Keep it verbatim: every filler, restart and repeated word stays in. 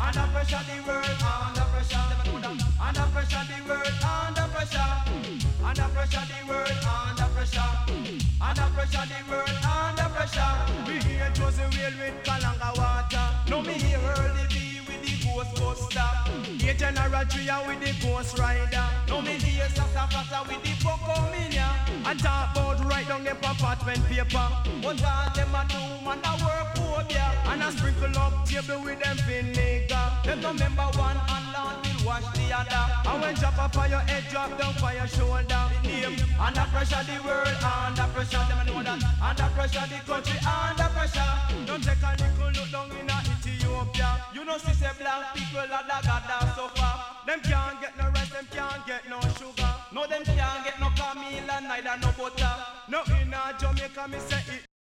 Under pressure, the world under pressure. Them know that. Under pressure, the world under pressure. Under pressure, the world under pressure. Under pressure, the world under pressure. We hear Josie Whale with Kalanga water. No me hear Early B with the Ghostbuster. Hear General Tria with the Ghost Rider. No me hear Sasa Fasa with the Bokominia. And talk about right down the apartment paper. What all them a do man a work phobia. And a sprinkle up table with them vinegar. Them no member one and Lord will wash the other. And when drop up on your head, drop down for your shoulder. The name under pressure, the world under pressure. Them know that. Under pressure, the country under pressure. Don't take a little look down in a Ethiopia. You know see say black people are the god that suffer. Them can't get no rice, them can't get no sugar. No them can't get no Camila, neither no butter. No in a Jamaica me say it.